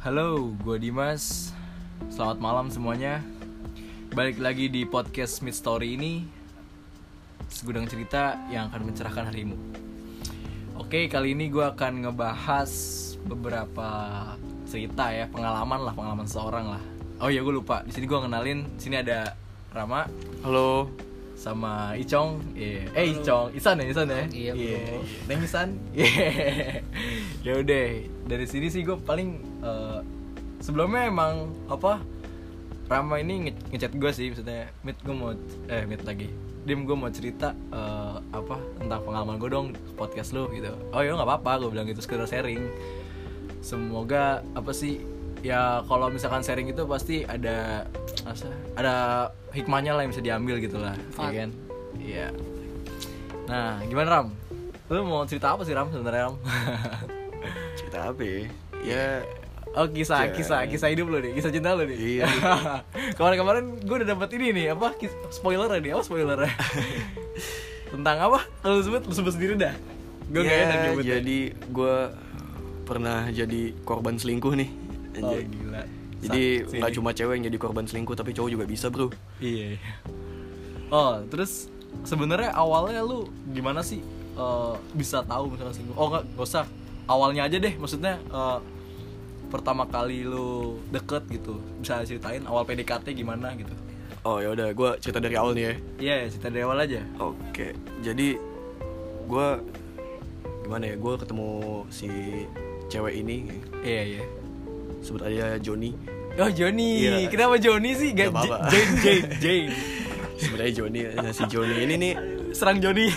Halo, gue Dimas. Selamat malam semuanya. Balik lagi di podcast Mid Story ini, segudang cerita yang akan mencerahkan harimu. Oke, kali ini gue akan ngebahas beberapa cerita ya, pengalaman seorang lah. Oh iya, gue lupa. Di sini gue ngenalin. Di sini ada Rama. Halo. Sama Icong. Icong. Isan ya? Iya. Neng Isan. Ya udah, dari sini sih gue paling sebelumnya emang Rama ini ngechat gue sih, maksudnya Mit gue mau cerita tentang pengalaman gue dong podcast lu gitu. Oh ya nggak apa-apa, gue bilang gitu, sekedar sharing. Semoga ya kalau misalkan sharing itu pasti ada hikmahnya lah yang bisa diambil gitu lah, ya kan? Iya. Nah, gimana Ram? Lu mau cerita apa sih Ram sebenarnya Ram? Cerita apa ya? Oh kisah hidup lu nih, kisah cinta lu nih. Iya. Kemarin gue udah dapet ini nih, spoiler nih, spoilernya. Tentang apa? Kalau lu sebut sendiri dah. Gue ya, gak enak nyebutnya. Jadi gue pernah jadi korban selingkuh nih. Oh gila. Jadi nggak cuma cewek yang jadi korban selingkuh, tapi cowok juga bisa bro. Iya. Oh terus sebenarnya awalnya lu gimana sih bisa tahu misalnya selingkuh? Oh nggak usah. Awalnya aja deh, maksudnya pertama kali lu deket gitu, bisa ceritain awal PDKT gimana gitu? Oh ya udah, gue cerita dari awal nih ya. Iya, cerita dari awal aja. Oke, jadi gue gimana ya? Gue ketemu si cewek ini. Iya. Sebut aja Joni. Oh Joni, Iya. Kenapa Joni sih? Gak apa-apa. Jane. Sebenarnya Joni, si Joni ini nih. Serang Joni.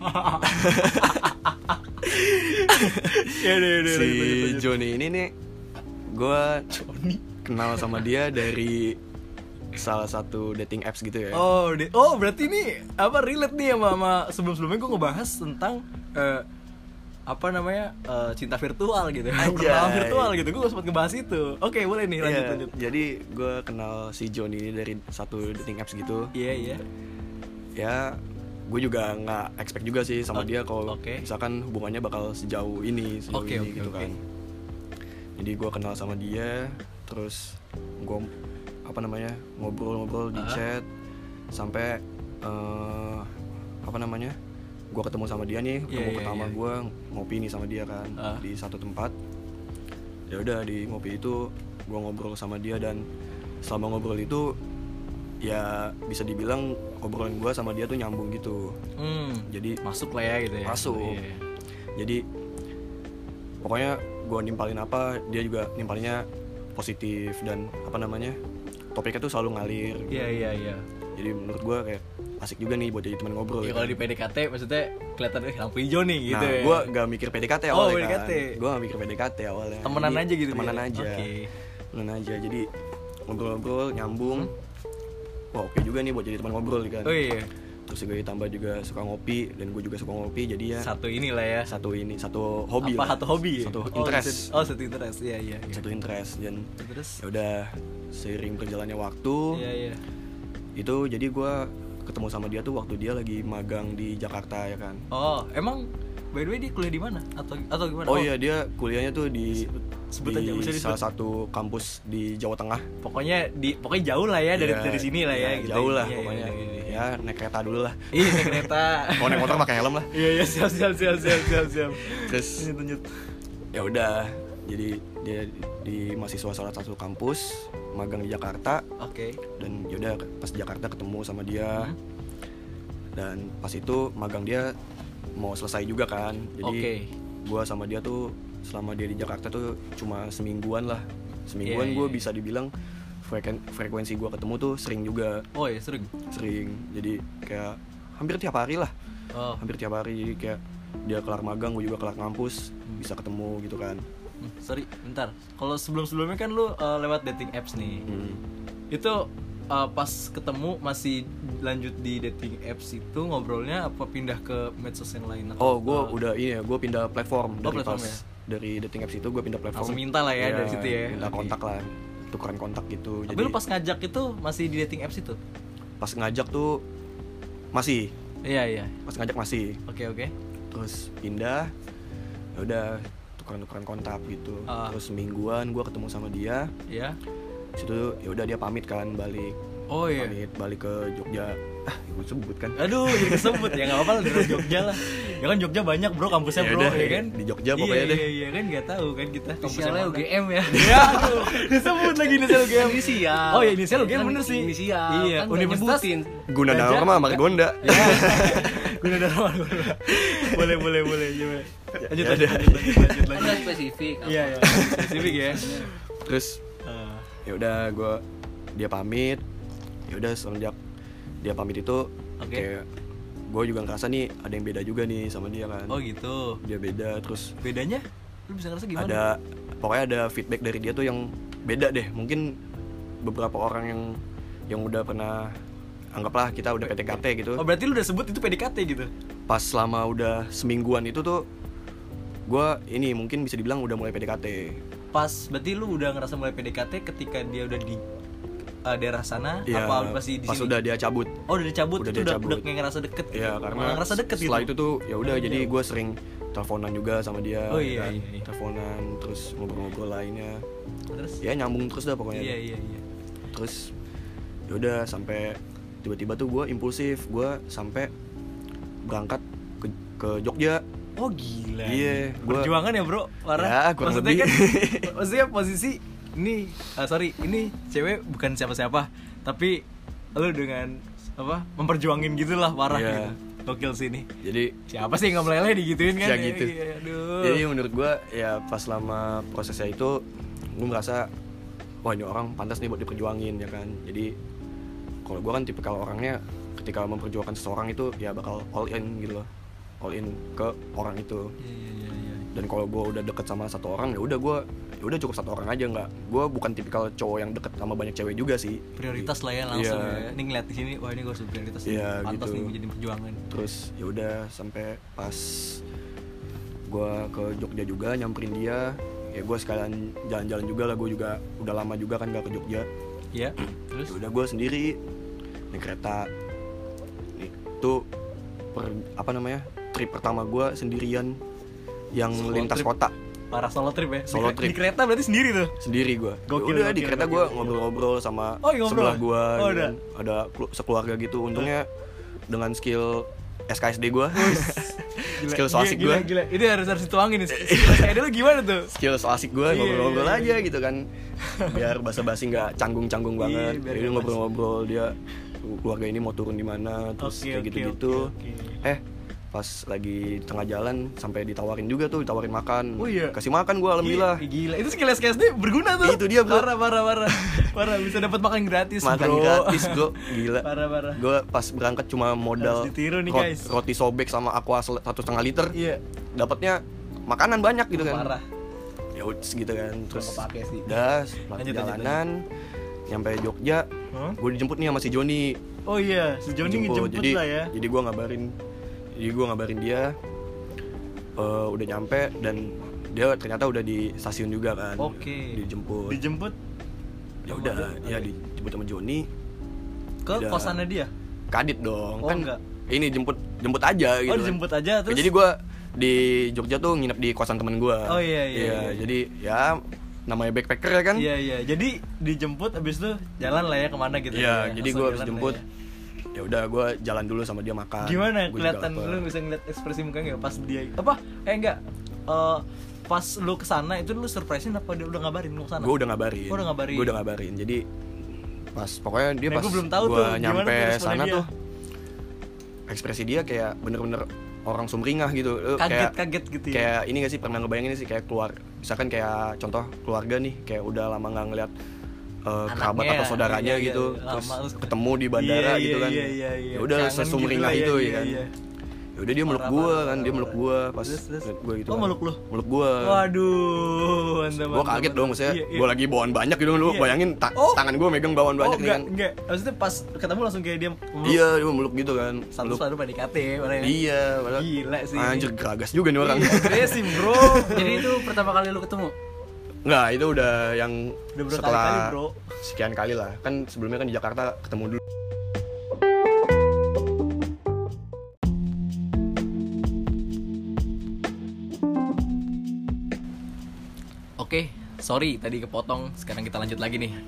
Si Joni ini nih, gue kenal sama dia dari salah satu dating apps gitu ya. Oh berarti ini relate nih sama sebelumnya gue ngebahas tentang cinta virtual gitu. Perkenalan virtual gitu. Gue sempat ngebahas itu. Oke, boleh nih lanjut. Jadi gue kenal si Joni ini dari satu dating apps gitu. Iya. Ya, gue juga nggak expect juga sih sama dia kalau misalkan hubungannya bakal sejauh ini gitu kan. Jadi gue kenal sama dia, terus gue ngobrol di chat sampai gue ketemu sama dia nih, pertama gue ngopi nih sama dia kan di satu tempat. Ya udah, di ngopi itu gue ngobrol sama dia, dan selama ngobrol itu ya bisa dibilang obrolan gue sama dia tuh nyambung gitu. Jadi masuk lah ya gitu ya. Masuk. Jadi pokoknya gue nimpalin apa, dia juga nimpalinnya positif, dan topiknya tuh selalu ngalir gitu. Iya. Jadi menurut gue kayak asik juga nih buat jadi teman ngobrol. Ya kalau di PDKT maksudnya kelihatan lampu hijau nih gitu. Nah, gue gak mikir PDKT awalnya kan. Gue gak mikir PDKT awalnya. Temenan aja gitu. Temenan ya? aja. Okay. Temenan aja. Jadi ngobrol-ngobrol nyambung. Wah, oke juga nih buat jadi teman ngobrol kan. Oh iya. Terus gue tambah juga suka ngopi, dan gue juga suka ngopi, jadi ya satu inilah ya. Satu hobi. Satu hobi. Satu interest. Satu interest. Iya. Satu interest, dan terus ya udah seiring berjalannya waktu. Iya. Itu jadi gue ketemu sama dia tuh waktu dia lagi magang di Jakarta ya kan. Oh, emang by the way dia kuliah di mana atau gimana? Oh iya, dia kuliahnya tuh di aja, salah satu kampus di Jawa Tengah. Pokoknya jauh lah ya dari sini lah ya gitu. Jauh lah pokoknya. Ya naik kereta dulu lah. Iya, naik kereta. Kalau naik motor pakai helm lah. Iya, siap. Terus lanjut. Ya udah, jadi dia di mahasiswa salah satu kampus magang di Jakarta. Oke. Dan yaudah pas di Jakarta ketemu sama dia. Dan pas itu magang dia mau selesai juga kan. Jadi gue sama dia tuh selama dia di Jakarta tuh cuma semingguan lah. Gue bisa dibilang frekuensi gue ketemu tuh sering juga. Oh iya, sering. Jadi kayak hampir tiap hari lah. Hampir tiap hari. Jadi kayak dia kelar magang, gue juga kelar ngampus, bisa ketemu gitu kan. Sorry, bentar. Kalau sebelumnya kan lu lewat dating apps nih. Itu pas ketemu masih lanjut di dating apps itu ngobrolnya apa pindah ke medsos yang lain? Gue pindah platform dari platform pas ya? Dari dating apps itu gue pindah platform. Langsung minta lah ya dari situ ya. Minta kontak lah, tukeran kontak gitu. Tapi lu pas ngajak itu masih di dating apps itu? Pas ngajak tuh masih. Iya. Pas ngajak masih. Oke. Terus pindah, ya udah tukeran kontak gitu. Terus mingguan gue ketemu sama dia. Iya. Situ ya udah dia pamit kan balik. Oh iya. Pamit balik ke Jogja. Gue sebut kan. Aduh, jadi kesebut ya, nggak apa-apa lah dari Jogja lah. Ya kan Jogja banyak bro kampusnya bro, Yaudah, ya kan? di Jogja pokoknya deh. Iya kan nggak tahu kan kita. Inisialnya UGM ya. Ya, aduh, disebut lagi inisial UGM. Inisial. Oh ya inisial UGM bener sih. Inisial. Iya. Kan Universitas nyebutin. Gunadarma Margonda. Ya. Gunadarma. Boleh. Coba. Lanjut. Ada spesifik. Iya. Spesifik ya. Terus ya udah dia pamit. Ya udah semenjak dia pamit itu kayak gue juga ngerasa nih ada yang beda juga nih sama dia kan. Oh gitu. Dia beda, terus bedanya lu bisa ngerasa gimana? Pokoknya ada feedback dari dia tuh yang beda deh. Mungkin beberapa orang yang udah pernah, anggaplah kita udah PDKT gitu. Oh berarti lu udah sebut itu PDKT gitu? Pas selama udah semingguan itu tuh gue ini mungkin bisa dibilang udah mulai PDKT. Pas berarti lu udah ngerasa mulai PDKT ketika dia udah di daerah sana, ya, apa masih di pas sini? udah dia cabut. Oh udah dicabut, udah itu dia cabut. udah kayak ngerasa deket. Iya karena ngerasa deket setelah gitu. itu tuh ya udah jadi gue sering teleponan juga sama dia. Oh iya, kan? iya. Teleponan terus ngobrol-ngobrol lainnya. Terus? Ya nyambung terus dah pokoknya. Iya. Terus ya udah sampai tiba-tiba tuh gue impulsif, gue sampai berangkat ke Jogja. Oh gila. Iya, perjuangan ya bro, parah. Ya, kurang maksudnya lebih. kan, maksudnya posisi ini, ini cewek bukan siapa-siapa, tapi lu dengan apa memperjuangin gitulah, parah Iya. gitu. Gokil sih ini. Jadi Siapa sih yang nggak meleleh digituin kan? ya gitu. Iya, aduh. Jadi menurut gue ya pas lama prosesnya itu gue merasa wah ini orang pantas nih buat diperjuangin ya kan. Jadi kalau gue kan tipikal orangnya ketika memperjuangkan seseorang itu ya bakal all in gitu loh, all in ke orang itu. Iya. Dan kalau gue udah deket sama satu orang ya udah cukup satu orang aja, nggak, gue bukan tipikal cowok yang deket sama banyak cewek juga sih. Prioritas lah ya langsung Iya. ya. Ini ngeliat di sini, wah ini gue harus prioritas. Iya, pantas gitu. nih menjadi perjuangan. Terus ya udah sampai pas gue ke Jogja juga nyamperin dia, ya gue sekalian jalan-jalan juga lah, gue juga udah lama juga kan gak ke Jogja. Iya. Terus? Ya udah gue sendiri naik kereta. Itu trip pertama gue sendirian yang Solo lintas trip. kota. Parah solo trip ya. Solo trip. Di kereta berarti sendiri tuh. Sendiri gue. Gokil, Udah di gokil, kereta gokil, gue gokil. ngobrol-ngobrol sama Oh, iya, ngobrol. sebelah gue. Oh, udah. Ada sekeluarga gitu. Untungnya dengan skill SKSD gue, skill so asik gue. Gila. Ini harus dituangin nih. Kayak dulu gimana tuh? Skill so asik gue, Iya, ngobrol-ngobrol iya, aja gitu kan. Biar basa-basi nggak canggung-canggung Iya, banget. biar Jadi nggak ngobrol-ngobrol dia keluarga ini mau turun di mana, terus kayak gitu-gitu. Pas lagi tengah jalan sampai ditawarin juga tuh, ditawarin makan. Oh iya. Kasih makan gue alhamdulillah. Gila. Itu skill SKSD berguna tuh. Itu dia, bro. Parah bisa dapat makan gratis, Makan bro. gratis bro, gila. Parah. Gue pas berangkat cuma modal Harus ditiru nih, guys. roti sobek sama aqua 1,5 liter. Iya. Dapatnya makanan banyak gitu kan. Parah. Ya udah gitu kan. Terus kepake sih. udah Lanjut. jalanan nyampe Jogja. Huh? Gue dijemput nih sama si Joni. Oh iya, si Joni ngejemput jadi, lah ya. Jadi gue ngabarin dia udah nyampe dan dia ternyata udah di stasiun juga kan. Oke. Dijemput Ya udah, ya dijemput sama Joni ke Udah. kosannya dia. Kadit dong. Oh, Kan enggak. ini jemput aja gitu. Oh, kan. dijemput aja terus. Jadi gue di Jogja tuh nginep di kosan temen gue. Oh, iya. Jadi ya namanya backpacker ya kan. Iya. Jadi dijemput abis itu jalan lah ya kemana gitu. Iya, jadi Langsung gue habis jalan jemput. lah Ya udah gue jalan dulu sama dia makan. Gimana Gua juga kelihatan lapar. lu bisa ngeliat ekspresi muka nggak pas dia enggak pas lu kesana itu lu surprisein apa dia udah ngabarin lu kesana? Gue udah ngabarin. Oh, udah ngabarin. Gue udah ngabarin. Jadi pas pokoknya dia Nah, pas gua belum tahu gue tuh, gimana nyampe tuh responnya sana dia. tuh ekspresi dia kayak bener-bener orang sumringah gitu. Kaget gitu ya. Kayak ini gak sih, pernah ngebayangin sih kayak misalkan kayak contoh keluarga nih, kayak udah lama nggak ngeliat kerabat Anaknya, atau saudaranya iya, gitu, iya, terus lama, terus ketemu di bandara iya, gitu kan. iya. Ya udah Kangen sesumringah gitu itu lah, ya kan. iya. Ya udah dia meluk Parah, gue parah, kan, dia parah. meluk gue pas Terus? liat gue gitu. Oh, kan. meluk lu? Meluk gue. Waduh, mantap. Gue kaget dong, maksudnya Iya. gue lagi bawaan banyak gitu, lu Iya. bayangin Oh. tangan gue megang bawaan banyak nih kan. enggak. Maksudnya pas ketemu langsung kayak dia meluk. Iya, dia meluk gitu kan. Satu Meluk. baru PDKT orangnya. Iya, padahal Gila sih. anjir geragas juga nih orang. Iya, agresif, bro. Jadi itu pertama kali lu ketemu? Nggak, itu udah yang Udah berkali-kali, setelah bro. sekian kali lah. Kan sebelumnya kan di Jakarta ketemu dulu. Oke, sorry tadi kepotong. Sekarang kita lanjut lagi nih.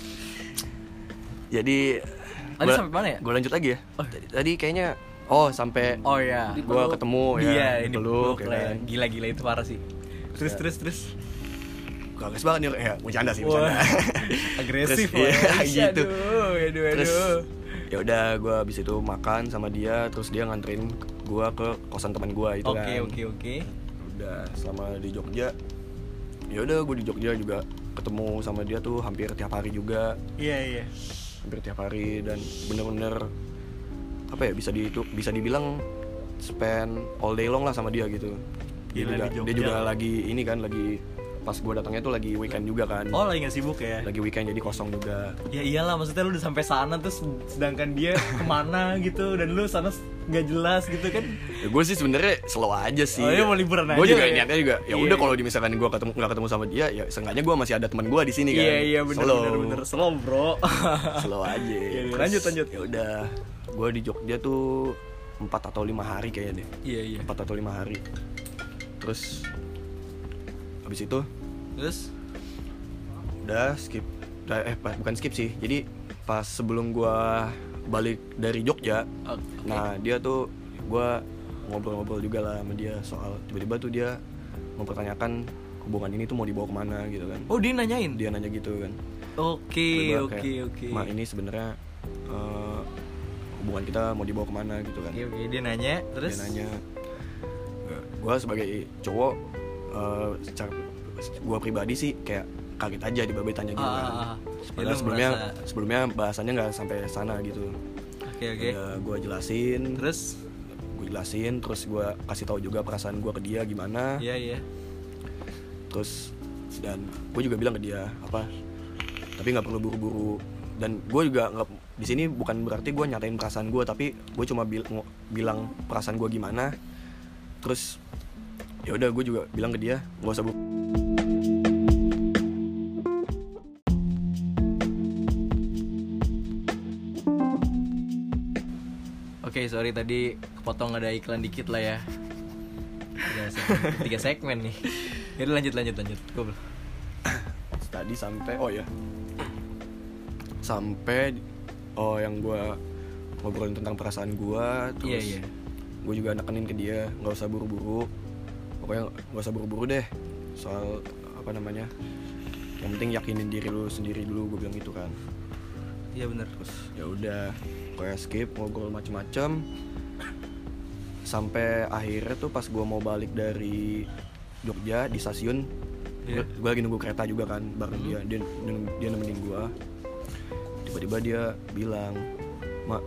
Jadi Tadi sampai mana ya? Gue lanjut lagi ya. Tadi kayaknya sampai Oh ya. gue ketemu ya. Iya, ini peluk peluk ya lah. kan. Gila-gila itu parah sih. Terus. Gagas banget nih ya, bercanda sih, bercanda. Agresif Terus, lah. iya, gitu. Aduh. Terus ya udah gue abis itu makan sama dia, terus dia nganterin gue ke kosan teman gue itu kan. Oke. Udah selama di Jogja, ya udah gue di Jogja juga ketemu sama dia tuh hampir tiap hari juga. Iya. Hampir tiap hari dan bener-bener apa ya, bisa dibilang spend all day long lah sama dia gitu. Gila, Dia juga lagi ini kan, lagi pas gue datangnya tuh lagi weekend juga kan. Oh, lagi nggak sibuk ya? Lagi weekend jadi kosong juga. Ya iyalah, maksudnya lu udah sampai sana terus sedangkan dia kemana gitu dan lu sana nggak jelas gitu kan. Ya, gue sih sebenarnya slow aja sih. Oh iya, mau liburan aja. Gue juga ya? niatnya juga ya Iya. udah kalau misalkan gue nggak ketemu sama dia, ya seenggaknya gue masih ada teman gue di sini kan. Iya bener slow bro. Slow aja. Iya, Terus, lanjut. Ya udah, gue di Jogja tuh 4 atau 5 hari kayaknya deh. Iya. 4 atau 5 hari. Terus habis itu udah skip. Bukan skip sih. Jadi pas sebelum gue balik dari Jogja, nah dia tuh gue ngobrol-ngobrol juga lah sama dia soal tiba-tiba tuh dia mempertanyakan hubungan ini tuh mau dibawa kemana gitu kan. Oh, dia nanyain? Dia nanya gitu kan. Oke. Ma, ini sebenarnya hubungan kita mau dibawa kemana gitu kan. Oke, dia nanya terus. Dia nanya, gue sebagai cowok, gue pribadi sih kayak kaget aja tiba-tiba tanya gitu kan. Padahal sebelumnya bahasannya nggak sampai sana gitu. Oke. Gue jelasin, terus gue kasih tahu juga perasaan gue ke dia gimana. Iya. Terus dan gue juga bilang ke dia tapi nggak perlu buru-buru, dan gue juga nggak, di sini bukan berarti gue nyatain perasaan gue, tapi gue cuma bilang perasaan gue gimana. Terus ya udah, gue juga bilang ke dia nggak usah Oke, sorry tadi kepotong, ada iklan dikit lah ya. 3 segmen nih. Jadi lanjut. Cool. Tadi sampai yang gue ngobrolin tentang perasaan gue, terus Iya. gue juga nekenin ke dia nggak usah buru-buru, pokoknya nggak usah buru-buru deh soal yang penting yakinin diri lu sendiri dulu, gue bilang gitu kan. Iya benar. Terus ya udah, kayak skip ngobrol macem-macem sampai akhirnya tuh pas gue mau balik dari Jogja di stasiun. Gue lagi nunggu kereta juga kan bareng dia nemenin gue. Tiba-tiba dia bilang, "Mak,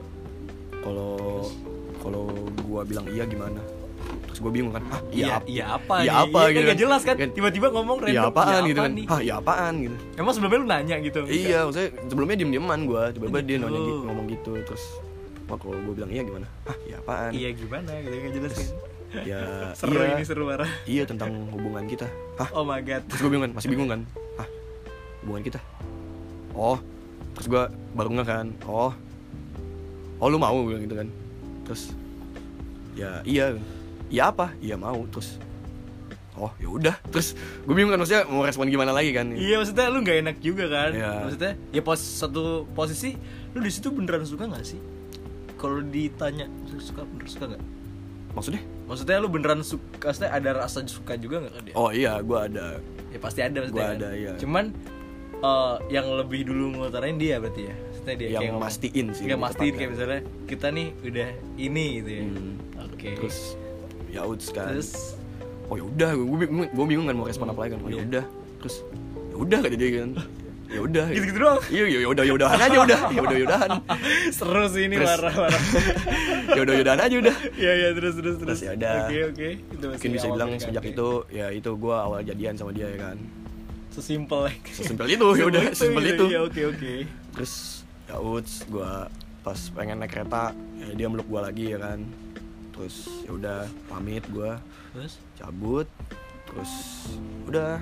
kalau gue bilang iya gimana?" Terus gue bingung kan, iya apa gitu, gak jelas kan, tiba-tiba ngomong random, iya apaan gitu kan, nih? iya apaan gitu. Emang sebelumnya lu nanya gitu? Iya, maksudnya sebelumnya diem-dieman gue, tiba-tiba dia ngomong gitu. Terus kalau gue bilang iya gimana? Iya apaan? Iya gimana gitu, gak jelas kan? Ya seru iya, ini seru parah. Iya, tentang hubungan kita. Oh my god. Terus gue bingung kan, masih bingung kan, hubungan kita. Terus gue baru nggak kan, lu mau, gue bilang gitu kan. Terus ya iya apa? Iya mau. Terus ya udah. Terus gue bingung kan, maksudnya mau respon gimana lagi kan? Iya, maksudnya lu nggak enak juga kan? Iya. Maksudnya ya satu posisi lu di situ beneran suka nggak sih? Kalau ditanya bener suka nggak? Maksudnya lu beneran suka? Maksudnya ada rasa suka juga nggak ke dia? Oh iya, gue ada. Ya pasti ada maksudnya. Gue kan? ada, iya. Cuman yang lebih dulu ngutarain dia berarti ya? Maksudnya dia Yang kayak mastiin sih. Kayak mastiin, tepatnya. kayak misalnya kita nih udah ini gitu ya. Oke. Terus ya udah kan. Terus ya udah, gue bingung kan mau respon apa lagi kan. Ya udah. Terus ya udah kata dia kan. Ya udah. gitu doang. Iya, ya udahan aja udah. Ya udahan. Seru sih ini, Terus, marah. Ya udahan aja udah. Iya, terus. Terus ya udah. Oke. Mungkin bisa bilang sejak itu gue awal jadian sama dia ya kan. Sesimpel itu, ya udah, sesimpel itu. Iya, oke. Terus ya udah, gue pas pengen naik kereta, dia meluk gue lagi ya kan. Terus ya udah pamit gue. Terus cabut. Terus udah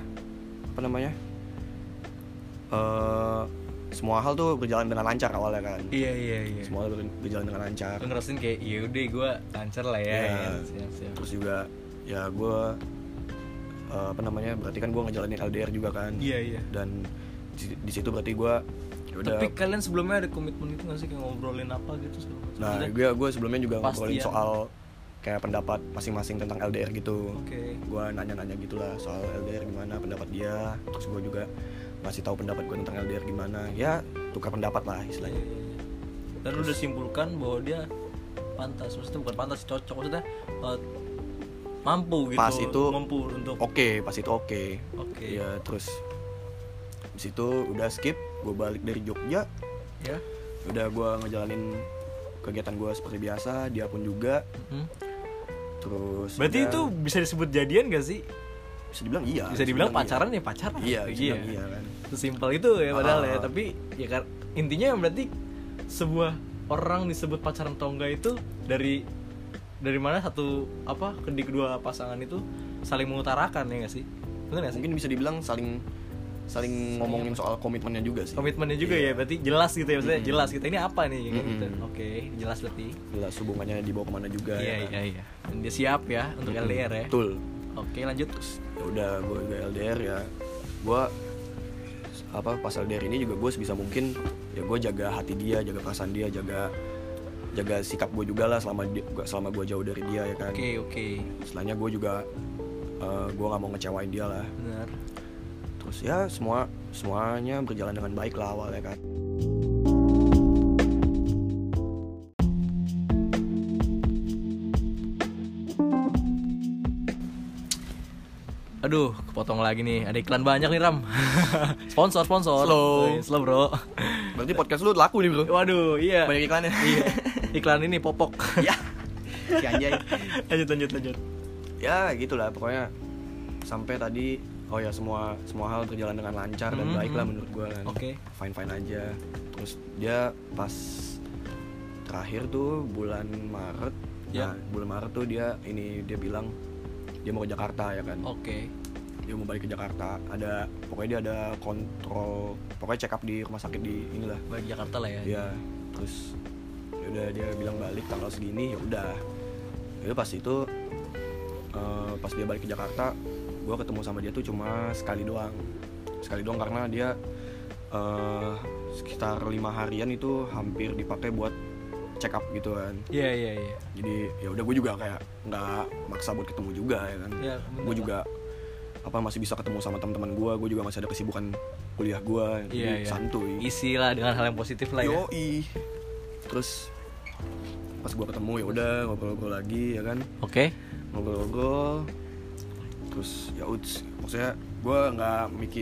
semua hal tuh berjalan dengan lancar awalnya kan. Iya. Semua hal berjalan dengan lancar. Lu ngerasain kayak iya udah gue lancar lah ya. Iya. Siap. Terus juga ya gue apa namanya, berarti kan gue ngejalanin LDR juga kan. Iya. Dan di situ berarti gue udah. Tapi kalian sebelumnya ada komitmen itu nggak sih, kayak ngobrolin apa gitu segala macam? Nah Maksudnya, gue sebelumnya juga ngobrolin Pastian. soal kayak pendapat masing-masing tentang LDR gitu. Oke. Gue nanya-nanya gitulah soal LDR gimana pendapat dia, terus gue juga ngasih tahu pendapat gue tentang LDR gimana, ya tukar pendapat lah istilahnya. Dan lu udah simpulkan bahwa dia pantas, maksudnya bukan pantas, cocok, maksudnya mampu gitu. Pas itu mampu untuk pas itu oke. Ya terus di situ udah skip, gue balik dari Jogja, ya. udah gue ngejalanin kegiatan gue seperti biasa, dia pun juga. Terus Berarti udah, itu bisa disebut jadian gak sih? bisa dibilang iya. Bisa dibilang pacaran iya. ya pacaran. Iya, bisa dibilang iya kan. Sesimpel itu ya padahal ya, Ah. tapi ya kan intinya berarti sebuah orang disebut pacaran atau enggak itu dari mana satu kedua pasangan itu saling mengutarakan, ya nggak sih? Benar nggak sih? Mungkin bisa dibilang saling ngomongin soal komitmennya juga sih. Komitmennya juga Iya. ya, berarti jelas gitu ya, maksudnya jelas kita ini apa nih kayak gitu. Mm-mm. Oke, jelas berarti. Jelas hubungannya dibawa kemana juga. ya kan? Iya. Dan dia siap ya untuk LDR ya. Betul. Oke, lanjut. Ya udah gue juga LDR ya. Gue pas LDR ini juga gue sebisa mungkin ya gue jaga hati dia, jaga perasaan dia, jaga sikap gue juga lah selama gue jauh dari dia ya kan. Oke. Setelahnya gue juga gue nggak mau ngecewain dia lah. Benar. Terus ya semuanya berjalan dengan baik lah awalnya kan. Aduh, kepotong lagi nih. Ada iklan banyak nih, Ram. sponsor. Slow. Slow, Bro. Berarti podcast lu laku nih bro. Waduh, iya. Banyak iklannya. Iya. Iklan ini popok. Ya. Si anjay. lanjut. Ya gitulah pokoknya sampai tadi. Oh ya semua hal berjalan dengan lancar dan baik lah menurut gue kan. Oke. Fine aja. Terus dia pas terakhir tuh bulan Maret. Ya. Nah, bulan Maret tuh dia bilang dia mau ke Jakarta ya kan. Oke. Dia mau balik ke Jakarta. Pokoknya dia ada kontrol, pokoknya check up di rumah sakit di inilah. Balik Jakarta lah ya. Iya. Terus ya udah dia bilang balik tanggal segini, ya udah. Itu pas itu pas dia balik ke Jakarta, gue ketemu sama dia tuh cuma sekali doang karena dia sekitar 5 harian itu hampir dipakai buat check up gitu kan. Iya. Jadi ya udah gue juga kayak nggak maksa buat ketemu juga ya kan. Ya, Gue juga masih bisa ketemu sama teman-teman gue juga masih ada kesibukan kuliah gue, jadi santuy. Isi lah dengan hal yang positif lah ya. Yoi. Terus pas gue ketemu ya udah ngobrol-ngobrol lagi ya kan. Oke. Ngobrol-ngobrol. Terus ya maksudnya gue nggak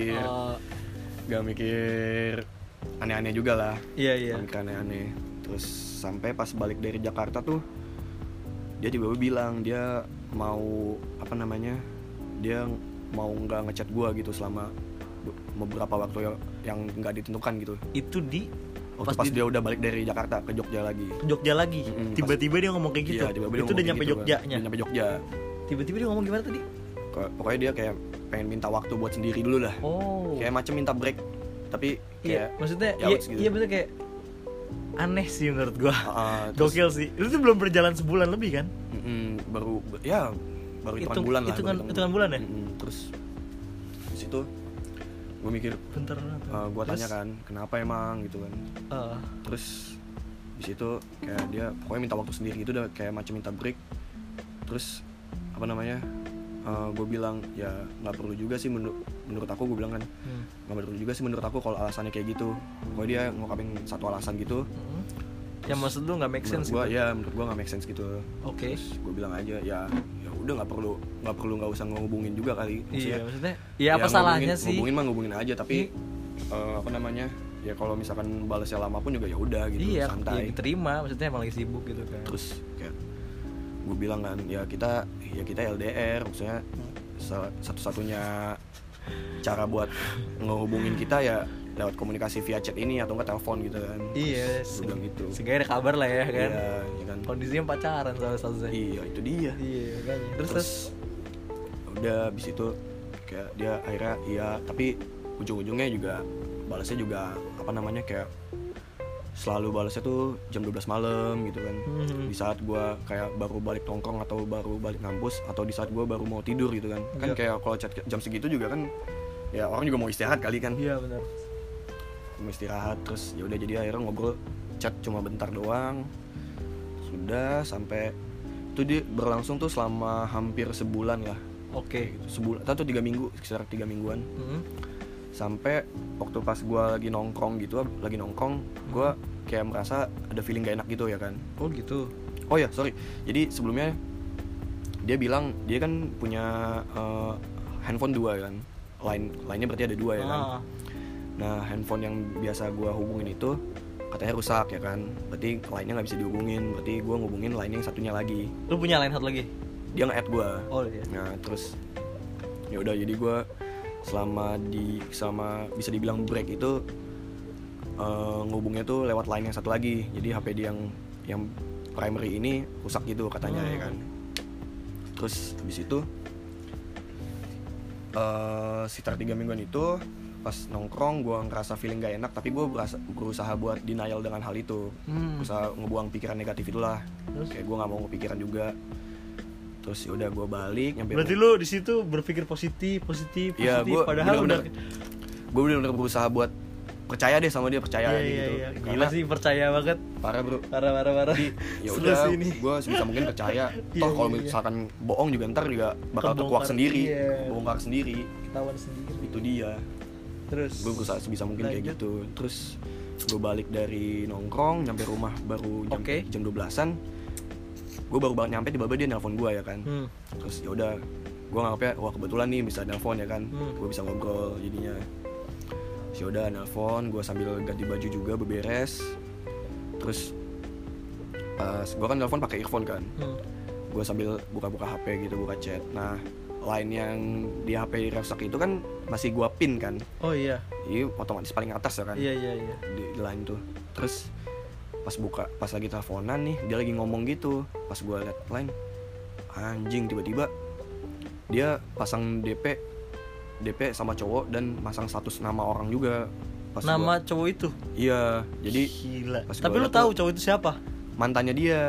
mikir aneh-aneh juga lah. Iya. Nggak mikir aneh-aneh. Terus sampai pas balik dari Jakarta tuh dia tiba-tiba bilang dia mau dia mau nggak ngechat gue gitu selama beberapa waktu yang nggak ditentukan gitu. Itu Pas dia udah balik dari Jakarta ke Jogja lagi. Tiba-tiba dia ngomong kayak gitu. Iya, tiba-tiba itu dia udah ngomong nyampe kayak gitu Jogjanya. kan. Udah nyampe Jogja. Tiba-tiba dia ngomong gimana tadi? Pokoknya dia kayak pengen minta waktu buat sendiri dulu lah. Oh. Kayak macam minta break. Tapi Iya, kayak maksudnya gitu. iya bener kayak aneh sih menurut gua. Terus, Gokil sih. Itu tuh belum berjalan sebulan lebih kan? baru hitungan bulan lah. Hitungan bulan ya? Terus di situ gue mikir, Bentar. gue tanya kan kenapa emang gitu kan. Terus di situ kayak dia pokoknya minta waktu sendiri gitu, udah kayak macam minta break. Terus gue bilang ya nggak perlu juga sih menurut aku, gue bilang kan nggak perlu juga sih menurut aku kalau alasannya kayak gitu. Pokoknya dia ngungkapin satu alasan gitu. Yang maksud lu nggak make sense menurut gitu? menurut gue nggak make sense gitu. Oke. Terus gue bilang aja ya udah nggak usah ngehubungin juga kali. Maksudnya ya apa salahnya sih? Ngehubungin aja, tapi ya kalau misalkan balasnya lama pun juga ya udah gitu, santai. Iya, diterima, maksudnya emang lagi sibuk gitu kan. Terus kayak gue bilang kan ya kita LDR, maksudnya satu-satunya cara buat ngehubungin kita ya lewat komunikasi via chat ini atau enggak telepon gitu kan. Iya, bilang gitu. Sehingga ada kabar lah ya kan. Iya kan. Kondisinya pacaran salah-satunya. Iya, itu dia. Iya, makanya. Terus udah abis itu kayak dia akhirnya iya, tapi ujung-ujungnya juga balasnya juga kayak selalu balasnya tuh jam 12 malam gitu kan. Di saat gue kayak baru balik nongkrong atau baru balik ngampus, atau di saat gue baru mau tidur gitu kan. Kan kayak kalau chat jam segitu juga kan ya orang juga mau istirahat kali kan. Iya benar. Mau istirahat, terus ya udah jadi akhirnya ngobrol chat cuma bentar doang. Sudah sampai itu dia berlangsung tuh selama hampir sebulan lah. Oke. Gitu. Sebulan atau 3 minggu, sekitar 3 mingguan. Sampai waktu pas gue lagi nongkrong, gue kayak merasa ada feeling gak enak gitu ya kan. Oh gitu. Oh ya sorry, jadi sebelumnya dia bilang dia kan punya handphone 2 kan, lainnya berarti ada 2 ya kan. Nah handphone yang biasa gue hubungin itu katanya rusak ya kan, berarti lainnya nggak bisa dihubungin, berarti gue ngubungin lainnya yang satunya lagi. Lu punya line satu lagi? Dia nge-add gue. Oh iya. Nah terus ya udah, jadi gue selama bisa dibilang break itu ngubungnya tuh lewat line yang satu lagi. Jadi HP dia yang primary ini rusak gitu katanya ya kan. Terus habis itu sekitar 3 mingguan itu pas nongkrong gue ngerasa feeling gak enak, tapi gue berusaha buat denial dengan hal itu. Berusaha ngebuang pikiran negatif itulah. Kayak gue nggak mau kepikiran juga. Terus udah gue balik nyampe. Berarti lu di situ berpikir positif ya, padahal gue bener-bener berusaha buat percaya deh sama dia, percaya gitu. Iya. Gila sih, percaya banget. Parah bro. Parah. Ya udah, gue sebisa mungkin percaya. Toh kalau misalkan bohong juga ntar juga bakal kekuak sendiri, bongkar sendiri, ketahuan sendiri. Itu dia. Terus gue berusaha sebisa mungkin kayak gitu. Terus gue balik dari nongkrong nyampe rumah baru jam 12-an. Gue baru banget nyampe, tiba-tiba dia nelpon gue ya kan. Terus ya udah, gue nganggapnya wah kebetulan nih bisa nelpon ya kan. Gue bisa ngobrol jadinya. Terus ya udah nelpon, gue sambil ganti baju juga beberes. Terus gue kan nelpon pakai earphone kan. Gue sambil buka-buka HP gitu, buka chat. Nah line yang di HP rusak itu kan masih gue pin kan. Oh iya. Jadi otomatis paling atas ya kan. Iya. Di line tuh. Terus pas lagi teleponan nih, dia lagi ngomong gitu. Pas gue liat line, anjing, tiba-tiba dia pasang DP sama cowok dan masang status nama orang juga. Nama cowok itu? Iya, jadi gila. Tapi lu tahu cowok itu siapa? Mantannya dia.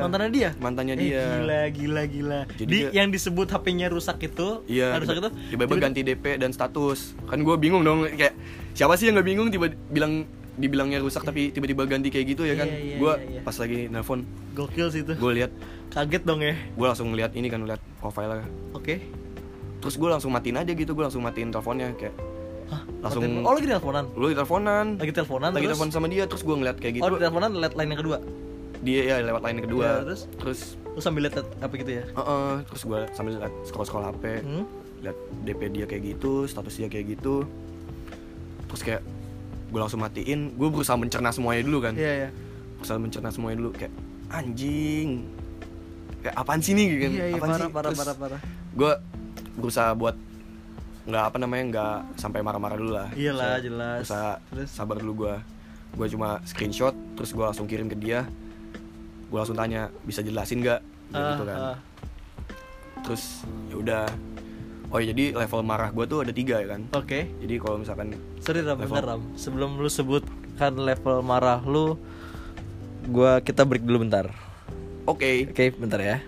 Gila. Jadi yang disebut HP-nya rusak itu, rusak itu tiba-tiba ganti DP dan status. Kan gue bingung dong, kayak siapa sih yang nggak bingung dibilangnya rusak tapi tiba-tiba ganti kayak gitu ya kan. Gue pas lagi nelpon, gokil sih itu. Gue lihat, kaget dong ya. Gue langsung lihat ini kan, lihat profile-nya. Oke. Terus gue langsung matiin aja gitu, gue langsung matiin teleponnya kayak. Langsung. Oh lagi teleponan? Lagi telepon sama dia, terus gue ngeliat kayak gitu. Oh teleponan liat line yang kedua? Dia ya lewat line yang kedua. Ya, terus lu sambil liat apa gitu ya? Terus gue sambil liat scroll HP, liat DP dia kayak gitu, status dia kayak gitu. Terus kayak gue langsung matiin, gue berusaha mencerna semuanya dulu kan. Iya. Berusaha mencerna semuanya dulu, kayak anjing, kayak apaan sih nih gitu kan. Iya, parah. Gue berusaha buat nggak sampai marah-marah dulu lah. Iyalah, jelas. Berusaha sabar dulu gue cuma screenshot, terus gue langsung kirim ke dia. Gue langsung tanya, bisa jelasin nggak gitu kan. Terus ya udah. Oh ya, jadi level marah gue tuh ada 3 ya kan. Oke. Jadi kalau misalkan sorry Ram, sebelum lu sebutkan level marah lu, kita break dulu bentar. Oke, bentar ya.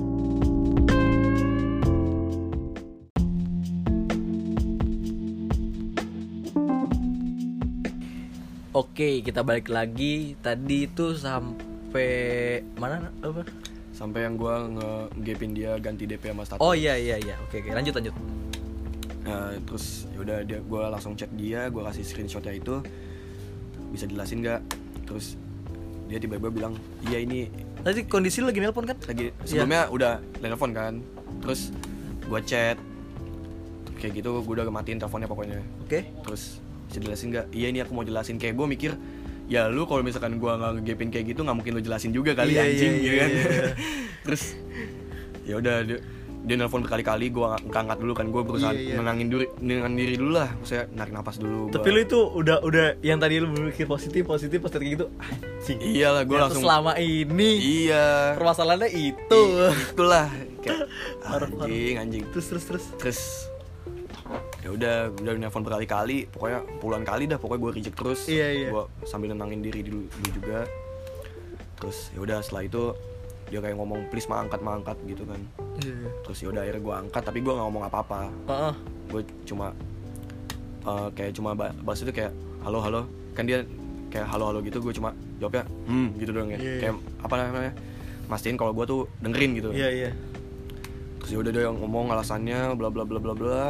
Oke, kita balik lagi. Tadi itu sampai mana apa? Sampai yang gue nge-gapin dia ganti DP sama status. Oh iya. Oke, lanjut. Nah, terus yaudah gue langsung chat dia, gue kasih screenshotnya itu, bisa jelasin nggak? Terus dia tiba-tiba bilang, iya ini. Tadi kondisi lu lagi nelpon kan? Lagi sebelumnya udah nelpon kan. Terus gue chat, kayak gitu, gue udah matiin teleponnya pokoknya. Oke. Terus bisa jelasin nggak? Iya ini aku mau jelasin. Kayak gue mikir, ya lu kalau misalkan gue nggak ngegapin kayak gitu nggak mungkin lu jelasin juga kali, anjing gitu kan. Terus ya udah dia nelpon berkali-kali, gue nggak angkat dulu kan. Gue berusaha nenangin diri dulu lah, saya narik napas dulu. Tapi lu itu udah yang tadi lu berpikir positif pas kayak gitu, anjing. Iyalah, gue langsung selama ini permasalahannya itulah kayak anjing. Terus Ya udah nelfon berkali-kali, pokoknya puluhan kali dah, pokoknya gue reject terus. Gue sambil nenangin diri dulu juga. Terus ya udah setelah itu dia kayak ngomong please mah angkat gitu kan. Terus ya udah akhirnya gue angkat, tapi gue nggak ngomong apa-apa. Gue cuma kayak cuma bahas itu kayak halo kan, dia kayak halo gitu, gue cuma jawabnya gitu doang ya. Kayak apa namanya, mastiin kalau gue tuh dengerin gitu. Terus ya udah dia ngomong alasannya bla bla bla bla bla.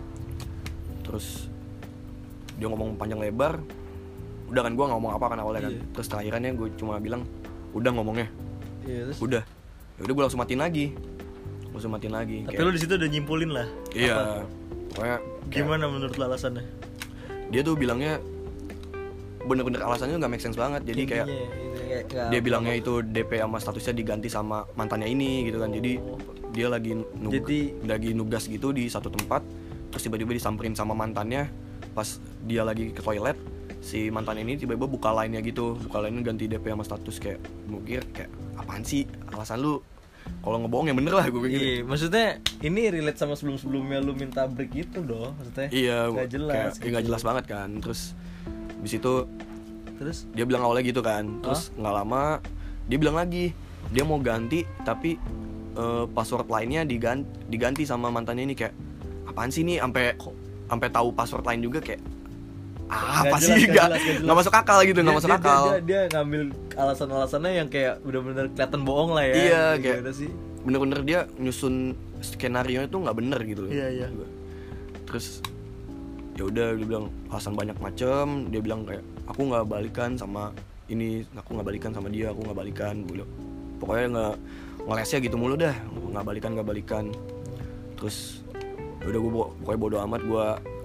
Terus dia ngomong panjang lebar. Udah kan gue nggak ngomong apa kan awalnya kan. Terus terakhirannya gue cuma bilang udah ngomongnya. Udah. Ya udah gue langsung matiin lagi. Tapi kayak, lu di situ udah nyimpulin lah. Iya. Pokoknya gimana menurut lu alasannya? Dia tuh bilangnya bener-bener alasannya nggak make sense banget. Jadi kayak dia bilangnya itu DP sama statusnya diganti sama mantannya ini gitu kan. Jadi dia lagi nugas gitu di satu tempat, terus tiba-tiba disamperin sama mantannya pas dia lagi ke toilet. Si mantan ini tiba-tiba buka line-nya gitu, ganti DP sama status. Kayak mungkin kayak apaan sih alasan lu, kalau ngebohong ya bener lah gue pikir. Iya, maksudnya ini relate sama sebelumnya lu minta break gitu dong, maksudnya. Iya, nggak jelas. Kayak nggak jelas banget kan. Terus di situ dia bilang awalnya gitu kan. Terus nggak lama dia bilang lagi dia mau ganti, tapi password lainnya diganti sama mantannya ini. Kayak apaan sih nih, sampai tahu password lain juga. Kayak apa sih, nggak masuk akal gitu. Nggak masuk akal. Dia ngambil alasan-alasannya yang kayak bener-bener kelihatan bohong lah ya. Iya, kayak sih, bener-bener dia nyusun skenario itu nggak bener gitu. Iya. Terus ya udah dia bilang alasan banyak macem. Dia bilang kayak aku nggak balikan sama ini, aku nggak balikan sama dia, aku nggak balikan. Pokoknya ngelesnya gitu mulu dah, nggak balikan. Terus ya udah gue pokoknya bodo amat, gue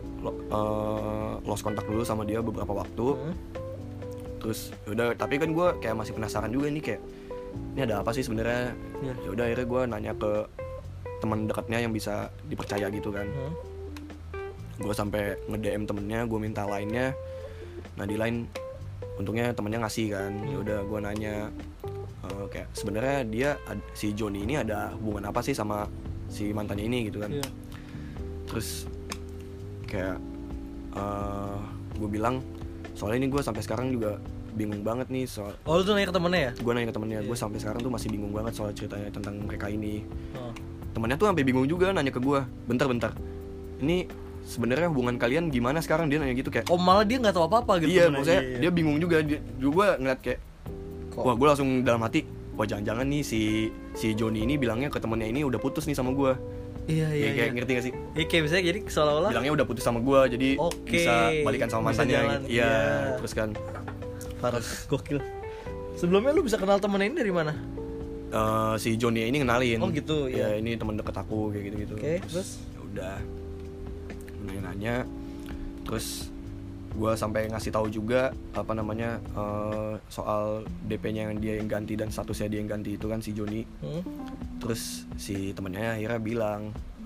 lost kontak dulu sama dia beberapa waktu. Terus yaudah, tapi kan gue kayak masih penasaran juga nih, kayak ini ada apa sih sebenarnya. Ya udah akhirnya gue nanya ke teman dekatnya yang bisa dipercaya gitu kan. Gue sampai nge-DM temennya, gue minta line-nya. Nah di line untungnya temennya ngasih kan. Ya udah gue nanya kayak sebenarnya dia si Joni ini ada hubungan apa sih sama si mantannya ini gitu kan. Terus kayak gue bilang soalnya ini gue sampai sekarang juga bingung banget nih soal. Oh, lu tuh nanya ke temennya ya? Gue nanya ke temennya, gue sampai sekarang tuh masih bingung banget soal ceritanya tentang mereka ini. Temennya tuh sampai bingung juga nanya ke gue, bentar ini sebenarnya hubungan kalian gimana sekarang, dia nanya gitu kayak. Oh, malah dia nggak tahu apa-apa gitu. Iya, maksudnya dia bingung juga. Gue ngeliat kayak wah, gue langsung dalam hati, wah jangan-jangan nih si Joni ini bilangnya ke temennya ini udah putus nih sama gue. Iya. Kayak ngerti gak sih? Iya, kayak misalnya jadi seolah-olah bilangnya udah putus sama gue, jadi bisa balikan sama mantannya. Iya, terus kan parah, gokil. Sebelumnya lu bisa kenal temen ini dari mana? Si Joni ini kenalin. Oh gitu, ya. Ini teman deket aku kayak gitu-gitu. Terus ya udah nanya, terus gue sampai ngasih tahu juga apa namanya soal DP-nya yang dia yang ganti dan statusnya dia yang ganti itu kan si Joni. Terus si temennya akhirnya bilang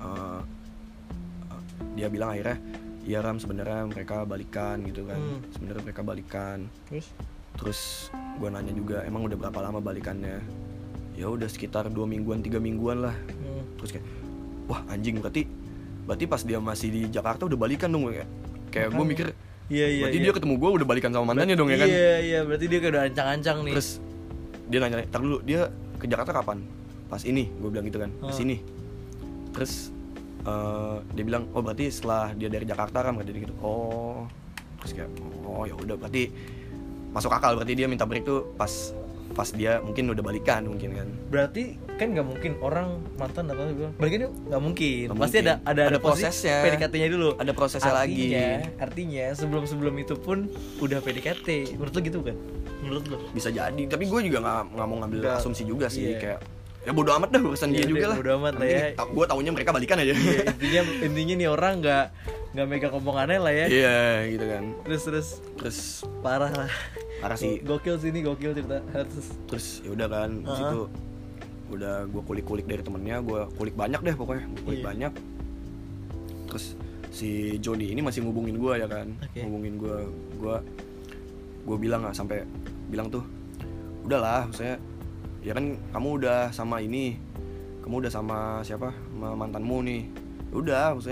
dia bilang akhirnya iya Ram, sebenarnya mereka balikan gitu kan. Sebenarnya mereka balikan. Terus gue nanya juga emang udah berapa lama balikannya. Ya udah sekitar 2 mingguan 3 mingguan lah. Terus kayak wah anjing, berarti pas dia masih di Jakarta udah balikan dong. Kayak gue mikir berarti dia ketemu gue udah balikan sama mantannya dong ya kan. Iya, berarti dia kayak udah ancang-ancang nih. Terus dia nanya, "Tar dulu, dia ke Jakarta kapan?" "Pas ini," gue bilang gitu kan. "Pas ini." Terus dia bilang, "Oh, berarti setelah dia dari Jakarta kan," berarti gitu. Oh. Terus kayak, "Oh, ya udah berarti masuk akal, berarti dia minta break tuh pas dia mungkin udah balikan mungkin kan." Berarti kan nggak mungkin orang mantan atau bilang balikan itu nggak mungkin. Pasti ada prosesnya. PDKT-nya dulu. Ada prosesnya lagi. Artinya sebelum itu pun udah PDKT. Menurut lo gitu kan? Menurut lo? Bisa jadi. Tapi gue juga nggak mau ngambil asumsi juga sih. Kayak ya bodo amat dah urusan dia juga lah. Bodo amat lah ya. Gue taunya mereka balikan aja. Intinya nih orang nggak megang omongannya lah ya. Iya gitu kan. Terus parah lah. Parah sih. Gokil cerita. Terus ya udah kan di situ udah gue kulik dari temennya, gue kulik banyak deh pokoknya, banyak. Terus si Joni ini masih ngubungin gue ya kan, ngubungin gue bilang nggak sampai bilang tuh, udahlah, maksudnya ya kan kamu udah sama siapa, sama mantanmu nih, udah, maksudnya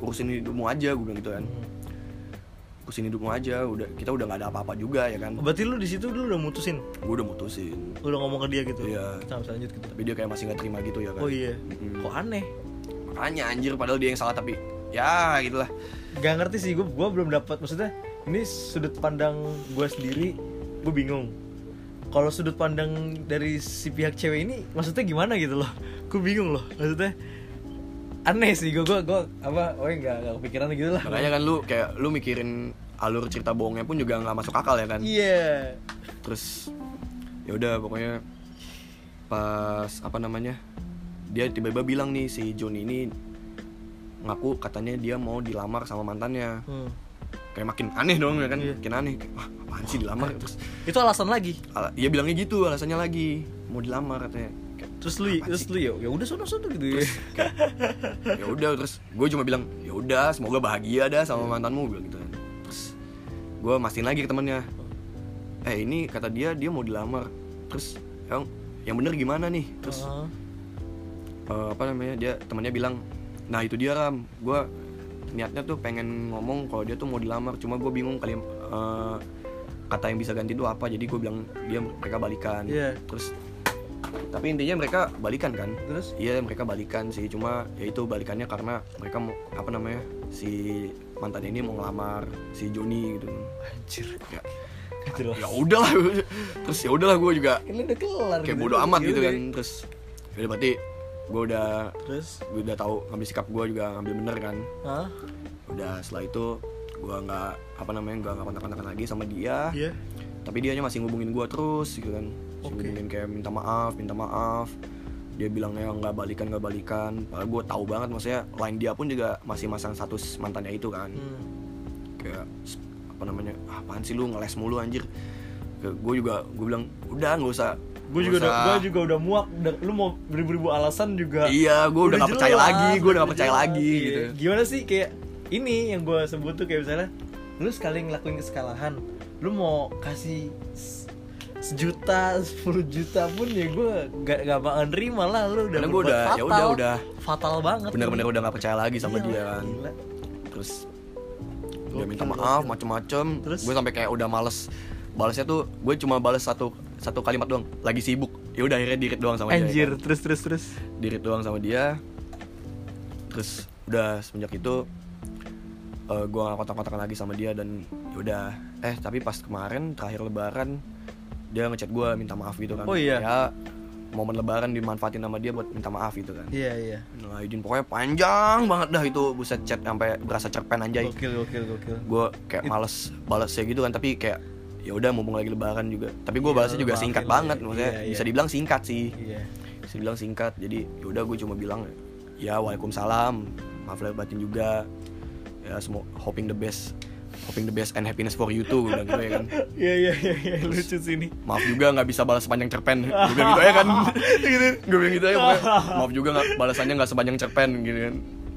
urusin hidupmu aja, gue bilang gitu kan. Urusin hidupmu aja, kita udah nggak ada apa-apa juga ya kan. Berarti lu di situ dulu udah mutusin? Gue udah mutusin. Udah ngomong ke dia gitu? Iya. Sampai lanjut gitu. Tapi dia kayak masih nggak terima gitu ya kan. Oh iya. Kok aneh? Makanya anjir, padahal dia yang salah tapi ya gitulah. Gak ngerti sih, gue belum dapat, maksudnya ini sudut pandang gue sendiri, gue bingung. Kalau sudut pandang dari si pihak cewek ini maksudnya gimana gitu loh, gue bingung loh, maksudnya aneh sih, gue nggak kepikiran gitu lah. Makanya kan lu mikirin alur cerita bohongnya pun juga nggak masuk akal ya kan. Iya. Terus ya udah pokoknya pas dia tiba-tiba bilang nih, si Joni ini ngaku katanya dia mau dilamar sama mantannya. Kayak makin aneh dong ya kan. Iya. Makin aneh, wah apaan sih dilamar. Terus Itu alasan lagi. Iya bilangnya gitu, alasannya lagi mau dilamar katanya. Terus lu ya udah sono gitu ya. Ya udah, terus gue cuma bilang ya udah semoga bahagia dah sama mantanmu, bilang gitu kan. Terus gue mastiin lagi ke temennya, ini kata dia mau dilamar, terus yang bener gimana nih. Terus dia temannya bilang, nah itu dia Ram, gue niatnya tuh pengen ngomong kalau dia tuh mau dilamar, cuma gue bingung kata yang bisa ganti itu apa, jadi gue bilang mereka balikan. Terus tapi intinya mereka balikan kan. Terus? Iya mereka balikan sih, cuma ya itu balikannya karena mereka mau si mantan ini mau ngelamar si Joni gitu. Anjir. Ya udahlah. Terus ya udahlah, gue juga Ini udah kelar kayak gitu. bodo amat gitu kan. Terus ya berarti gue udah tahu ngambil sikap, gue juga ngambil bener kan. Udah setelah itu gue nggak kontak-kontakan lagi sama dia. Tapi dianya masih ngubungin gue terus gitu kan. Ngubungin kayak minta maaf. Dia bilangnya nggak balikan. Padahal gue tahu banget, maksudnya line dia pun juga masih masang status mantannya itu kan. Kayak apaan sih lu ngeles mulu anjir. Gue bilang udah nggak usah. Gue juga udah muak. Lu mau beribu-ribu alasan juga. Iya, gue udah nggak percaya lagi. Gitu. Gimana sih kayak ini yang gue sebut tuh kayak misalnya lu sekali ngelakuin kesalahan, lu mau kasih 1 juta, 10 juta pun ya gue gak bakal nerima lah. Lu udah berbuat fatal. Udah fatal banget. Bener-bener udah gak percaya lagi sama dia kan. Gila. Terus dia minta maaf macem-macem. Gue sampai kayak udah males balasnya tuh. Gue cuma balas satu kalimat doang, lagi sibuk. Ya udah akhirnya di-read doang sama Anjir, dia. terus Di-read doang sama dia. Terus udah semenjak itu gue gak kontak-kontakan lagi sama dia. Dan yaudah tapi pas kemarin terakhir lebaran dia ngechat gue minta maaf gitu kan. Oh iya. Ya momen lebaran dimanfaatin sama dia buat minta maaf gitu kan. Iya. Nah izin pokoknya panjang banget dah itu, buset chat sampai berasa cerpen anjay. Gokil. Gue kayak males balasnya gitu kan, tapi kayak ya udah mumpung lagi lebaran juga. Tapi gue balasnya juga singkat banget, maksudnya bisa dibilang singkat sih. Bisa dibilang singkat. Jadi ya udah gue cuma bilang ya waalaikumsalam, maaf lahir batin juga. Ya semua hoping the best and happiness for you too, udah gitu ya kan. Iya lucu sih ini. Maaf juga nggak bisa balas sepanjang cerpen, gue bilang gitu ya kan. Gue bilang gitu ya pokoknya. Maaf juga balasannya nggak sepanjang cerpen gitu kan.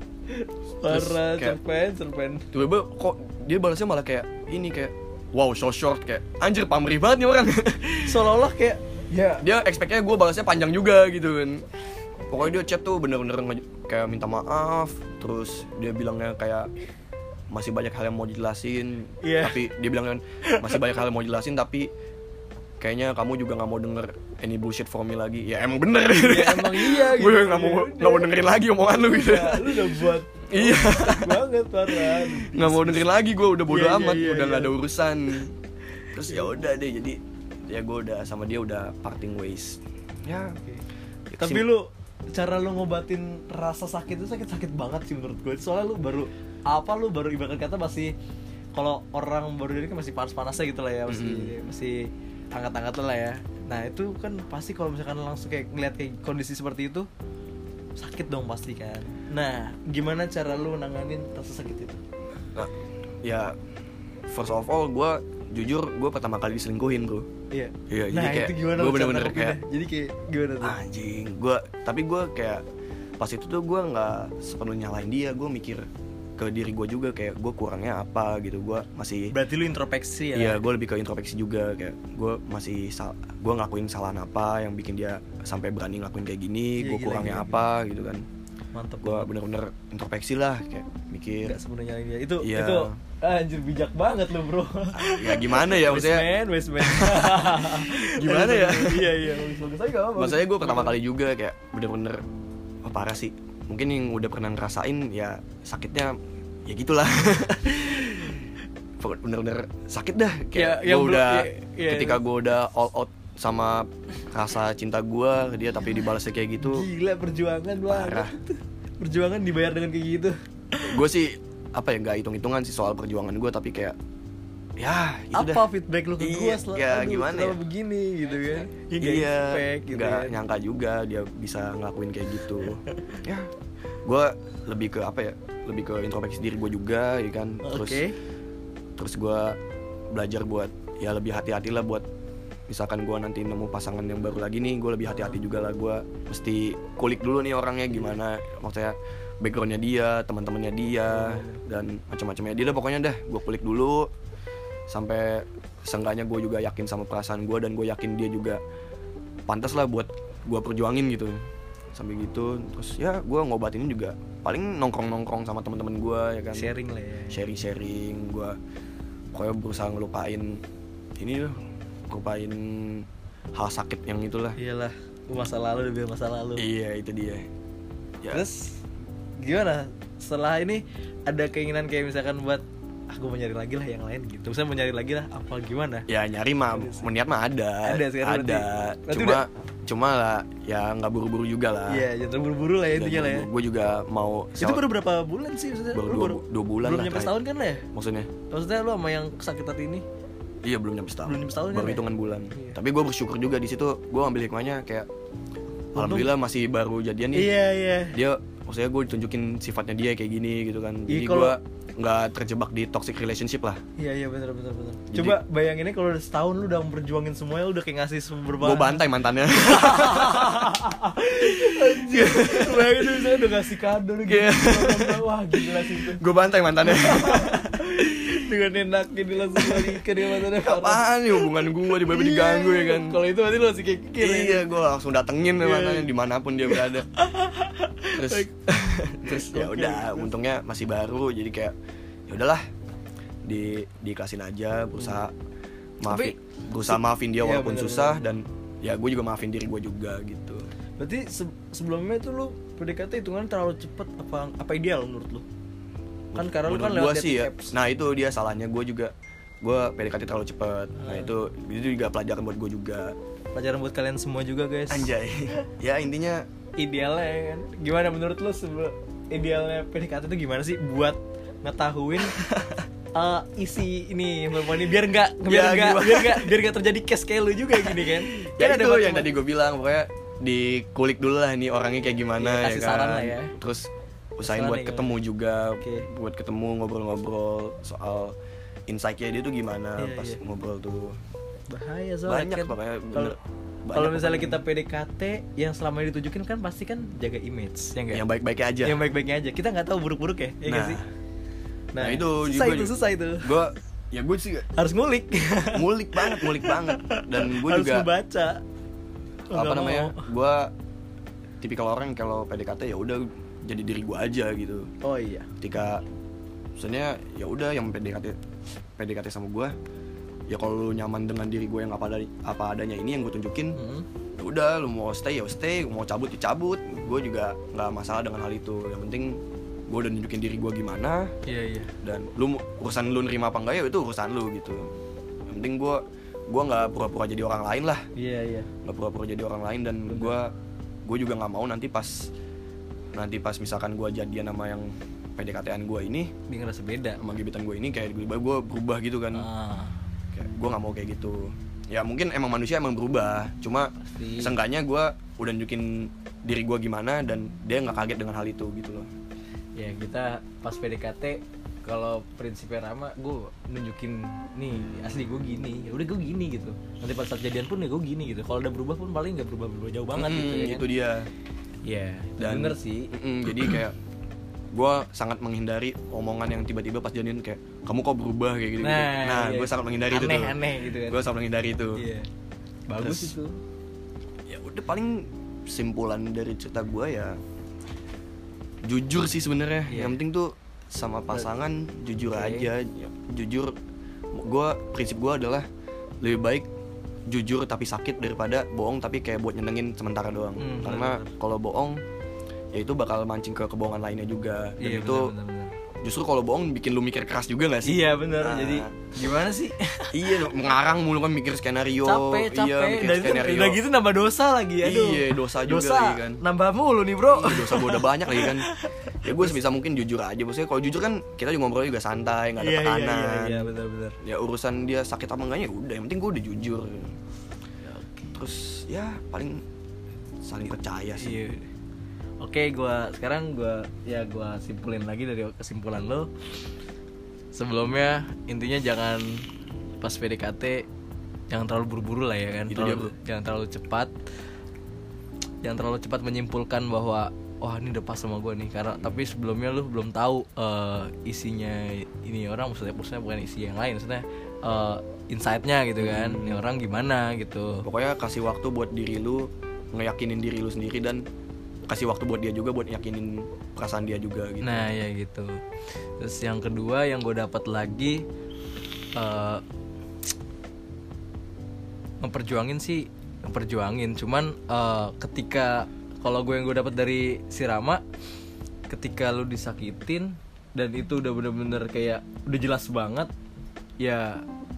Parah, cerpen. Tiba-tiba kok dia balasnya malah kayak ini, kayak wow so short, kayak anjir pamrih banget nih orang. Seolah-olah kayak ya dia expect-nya gue balasnya panjang juga gitu kan. Pokoknya dia chat tuh bener-bener kayak minta maaf. Terus dia bilangnya kayak masih banyak hal yang mau dijelasin. Tapi dia bilang kan masih banyak hal yang mau dijelasin, tapi kayaknya kamu juga nggak mau denger any bullshit from me lagi. Ya emang bener. Ya emang iya gitu. Gue nggak mau dengerin lagi omongan lu gitu. Ya, lu udah buat iya banget parah. Nggak mau dengerin lagi, gue udah bodo amat. Udah nggak ada urusan. Terus ya udah deh, jadi ya gue udah sama dia udah parting ways. Ya. Tapi lu cara lu ngobatin rasa sakit itu sakit banget sih menurut gue. Soalnya lu baru ibarat kata masih, kalau orang baru dari kan masih panas-panasnya gitu lah ya, masih hangat-hangat lah ya. Nah itu kan pasti kalau misalkan langsung kayak ngeliat kayak kondisi seperti itu sakit dong pasti kan. Nah gimana cara lu nanganin rasa sakit itu? Nah, ya first of all gue jujur pertama kali diselingkuhin bro. Iya. Nah jadi itu gimana? Gue bener-bener kayak jadi kayak gimana tuh? Anjing, tapi gue kayak pas itu tuh gue nggak sepenuhnya nyalain dia. Gue mikir ke diri gue juga, kayak gue kurangnya apa gitu. Gue masih, berarti lu introspeksi ya? Iya, gue lebih ke introspeksi juga. Kayak gue masih gue ngelakuin kesalahan apa yang bikin dia sampai berani ngelakuin kayak gini. Gue kurangnya apa gitu kan. Mantep. Gue bener-bener introspeksi lah, kayak mikir. Gak sebenarnya dia itu Iya. itu anjir bijak banget lu bro. Ya gimana ya maksudnya? Westman. Gimana ya? Iya bagus aja gak apa. Maksudnya gue pertama kali juga kayak bener-bener parah sih. Mungkin yang udah pernah ngerasain ya sakitnya ya gitulah. Bener-bener sakit dah kayak Ya, gue udah ya. ketika gue udah all out sama rasa cinta gue ke dia tapi dibalasnya kayak gitu. Gila perjuangan Parah. banget. Perjuangan dibayar dengan kayak gitu. Gue sih apa ya nggak hitung-hitungan sih soal perjuangan gue tapi kayak ya itu Apa dah. feedback lu ke Iya, gue setelah ya, aduh, gimana kenapa ya? begini gitu kan. Ya, nggak Iya, expect gitu nggak kan. nyangka juga dia bisa ngelakuin kayak gitu. Ya, gue lebih ke apa ya? Lebih ke introspeksi diri gue juga, ya kan. Terus gue belajar buat ya lebih hati-hati lah buat misalkan gue nanti nemu pasangan yang baru lagi nih, gue lebih hati-hati juga lah. Gue mesti kulik dulu nih orangnya gimana, maksudnya backgroundnya dia, teman-temannya dia, dan macam-macamnya dia. Pokoknya dah, gue kulik dulu sampai seenggaknya gue juga yakin sama perasaan gue dan gue yakin dia juga pantas lah buat gue perjuangin gitu. Sampai gitu, terus ya gue ngobatinnya juga paling nongkrong-nongkrong sama teman-teman gue ya kan. Sharing lah ya. Sharing, gue pokoknya berusaha ngelupain ini loh, ngelupain hal sakit yang itulah. Iyalah, masa lalu lebih masa lalu. Iya itu dia ya. Terus gimana setelah ini ada keinginan kayak misalkan buat gue mau nyari lagi lah yang lain gitu, misalnya mau nyari lagi lah apa gimana? Ya nyari mah niat mah ada sekarang berarti cuma lah ya nggak buru-buru juga lah. Iya jangan terburu-buru lah ya intinya lah ya. Gue juga mau Itu baru berapa bulan sih maksudnya? baru Lu dua bulan belum lah nyampe kayak. setahun kan lah ya? Maksudnya Lu sama yang sakit hati ini iya belum nyampe setahun, Belum nyampe setahun kan baru ya? hitungan bulan. Iya. Tapi gue bersyukur juga di situ, gue ambil hikmahnya kayak alhamdulillah masih baru jadian nih. Iya Dia maksudnya gue ditunjukin sifatnya dia kayak gini gitu kan. Iya, Jadi kalau- gue nggak terjebak di toxic relationship lah. Iya benar. Jadi- Coba bayanginnya kalau udah setahun lu udah memperjuangin semuanya, lu udah kayak ngasih sumber Gue bantai mantannya. Anjir. Bayangin lu misalnya udah ngasih kado lu gitu. Iya. Wah gila sih itu. Gue bantai mantannya. Dengan enaknya dia langsung balikan dia matanya. Apaan nih hubungan gue tiba-tiba diganggu ya kan. Kalau itu berarti lu masih kayak kikir ya. Iya, gue langsung datengin Iya. mantannya dimanapun dia berada. Terus ya Oke, udah, terus. untungnya masih baru jadi kayak ya udahlah dikasihin aja, berusaha maafin dia Iya, walaupun bener, susah dan ya gue juga maafin diri gue juga gitu. Berarti sebelumnya itu lu PDKT hitungan terlalu cepet apa ideal menurut lu? Kan karena lu kan Menurut lewat gua sih dating ya. apps. Nah itu dia salahnya gue PDKT terlalu cepet. Nah itu juga pelajaran buat gue juga. Pelajaran buat kalian semua juga guys. Anjay. Ya intinya Idealnya kan. Gimana menurut lu idealnya PDKT itu gimana sih buat ngetahuin isi ini perempuan ini biar nggak terjadi case kayak lu juga gini kan? ya Kan itu macam- yang tadi gue bilang, pokoknya dikulik dulu lah nih orangnya kayak gimana. Iya, kasih ya kan. saran lah ya. Terus usahain Saran buat ya, ketemu juga, Oke. buat ketemu ngobrol-ngobrol soal insight-nya dia tuh gimana Iya, pas iya. ngobrol tuh. bahaya soalnya Banyak kan. pokoknya, Kalau- bener. Kalau Banyak misalnya pokoknya. kita PDKT yang selama ini ditunjukin kan pasti kan jaga image ya enggak? yang baik-baiknya aja. Yang baik-baiknya aja. Kita nggak tahu buruk-buruk ya, ya nggak Nah. sih? Nah, itu susah itu. Gue sih Harus ngulik. ngulik banget dan gue Harus juga membaca. apa namanya, gue tipikal orang yang kalau PDKT ya udah jadi diri gue aja gitu. Oh iya. Ketika maksudnya ya udah yang PDKT sama gue, ya kalau lu nyaman dengan diri gue yang apa adanya ini yang gue tunjukin, ya udah lu mau stay ya stay, mau cabut ya cabut, gue juga nggak masalah dengan hal itu. Yang penting gue udah nunjukin diri gue gimana, Iya. dan urusan lu nerima apa enggak ya itu urusan lu gitu. Yang penting gue nggak pura-pura jadi orang lain lah, Iya. nggak pura-pura jadi orang lain. Dan gue juga nggak mau nanti pas misalkan gue jadian sama yang PDKT-an gue ini, Dia ngerasa beda. sama gebetan gue ini, kayak gue berubah gitu kan. Kayak gue nggak mau kayak gitu. Ya mungkin emang manusia emang berubah, cuma Pasti. seenggaknya gue udah nunjukin diri gue gimana dan dia nggak kaget dengan hal itu gitu loh. Ya kita pas PDKT kalau prinsipnya Rama, gue nunjukin nih asli gue gini, ya udah gue gini gitu. Nanti pas saat jadian pun ya gue gini gitu. Kalau udah berubah pun paling nggak berubah jauh banget gitu ya kan? Itu dia. Iya. Dan Bener sih. jadi kayak gue sangat menghindari omongan yang tiba-tiba pas jadian kayak kamu kok berubah kayak gitu. Nah, iya. Gue sangat menghindari itu tuh. Aneh gitu kan. Gue sangat menghindari itu. Iya. Bagus Terus, itu. Ya udah, paling simpulan dari cerita gue ya Jujur sih sebenarnya. Iya. Yang penting tuh sama pasangan jujur aja. Jujur. Prinsip gue adalah lebih baik jujur tapi sakit daripada bohong tapi kayak buat nyenengin sementara doang. Karena kalau bohong ya itu bakal mancing ke kebohongan lainnya juga. Dan Iya, itu bener. justru kalau bohong bikin lu mikir keras juga gak sih? Iya bener. Nah. Jadi gimana sih? Iya, mengarang mulu kan mikir skenario. capek Iya, mikir dan itu skenario. udah gitu nambah dosa lagi. Aduh. Iya, dosa juga lagi kan. Nambah mulu nih bro. Iya, dosa gue udah banyak lagi kan. Ya gue sebisa mungkin jujur aja. Maksudnya kalau jujur kan kita juga ngobrol juga santai, nggak ada tekanan. Iya benar-benar. Ya urusan dia sakit apa enggaknya udah, yang penting gue udah jujur. Terus ya paling saling percaya sih. Iya. Oke, sekarang gue simpulin lagi dari kesimpulan lo. Sebelumnya intinya jangan pas PDKT jangan terlalu buru-buru lah ya kan. Itu dia, bro. Jangan terlalu cepat. Jangan terlalu cepat menyimpulkan bahwa wah ini udah pas sama gue nih, karena tapi sebelumnya lu belum tahu isinya ini orang, maksudnya bukan isi yang lain, maksudnya insight-nya gitu kan. Ini orang gimana gitu. Pokoknya kasih waktu buat diri lu, ngeyakinin diri lu sendiri, dan kasih waktu buat dia juga buat yakinin perasaan dia juga gitu. Nah ya gitu. Terus yang kedua yang gue dapat lagi memperjuangin cuman ketika kalau yang gue dapat dari si Rama, ketika lu disakitin dan itu udah bener-bener kayak udah jelas banget, ya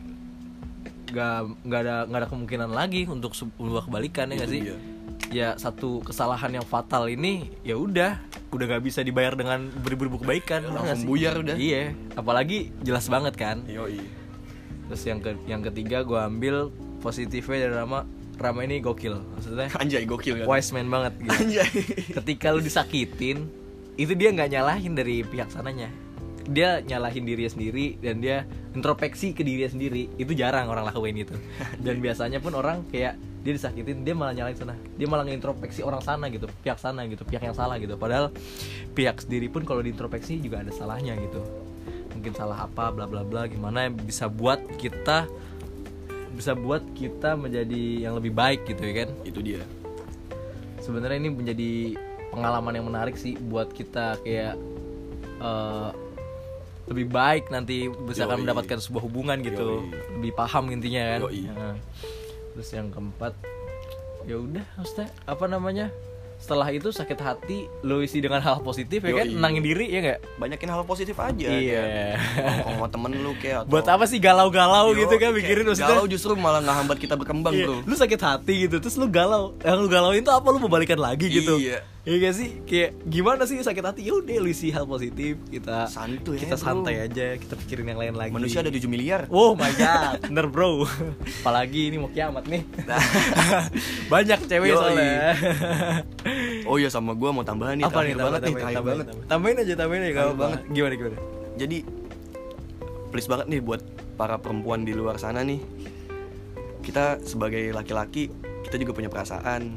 nggak ada kemungkinan lagi untuk sebuah kebalikan, ya nggak sih? Dia. Ya satu kesalahan yang fatal ini ya udah nggak bisa dibayar dengan beribu-ribu kebaikan, Langsung buyar udah. Iya, apalagi jelas banget kan. Yoi. Terus yang ketiga gue ambil positifnya dari Rama ini gokil, maksudnya Anjay, gokil kan. wise man banget gitu. Anjay. Ketika lu disakitin, itu dia nggak nyalahin dari pihak sananya, dia nyalahin dirinya sendiri dan dia introspeksi ke dirinya sendiri. Itu jarang orang lakuin itu. Dan biasanya pun orang kayak dia disakitin, dia malah nyalahin sana, dia malah ngintrospeksi orang sana gitu, pihak yang salah gitu. Padahal pihak sendiri pun kalau diintrospeksi juga ada salahnya gitu. Mungkin salah apa, bla bla bla, gimana yang bisa buat kita menjadi yang lebih baik gitu ya kan. Itu dia. Sebenarnya ini menjadi pengalaman yang menarik sih buat kita kayak lebih baik nanti misalkan Yoi. mendapatkan sebuah hubungan gitu. Yoi. Lebih paham intinya kan. Yoi. Nah, terus yang keempat, ya udah maksudnya apa namanya, setelah itu sakit hati lo isi dengan hal positif ya kan, Yoi. nenangin diri ya nggak. Banyakin hal positif aja. Iya. Kalau sama temen lu kayak atau... Buat apa sih galau-galau Yo, gitu kan, kayak mikirin maksudnya. galau justru malah ngehambat kita berkembang, Iya, bro. lu sakit hati gitu, terus lu galau. Yang lu galauin tuh apa, lu mau balikan lagi gitu. Iya. Iya gak sih? Kayak gimana sih sakit hati? Ya udah lu isi hal positif, kita Santuy kita ya, bro. santai aja, kita pikirin yang lain lagi. Manusia ada 7 miliar. Oh my god, bener bro. Apalagi ini mau kiamat nih. Banyak cewek Yoi. soalnya. Oh iya, sama gue mau tambahan nih. Apa nih? terakhir banget nih, terakhir banget. Tambahin aja, gak Terakhir apa-apa. banget. Gimana? Jadi please banget nih buat para perempuan di luar sana nih. Kita sebagai laki-laki, kita juga punya perasaan.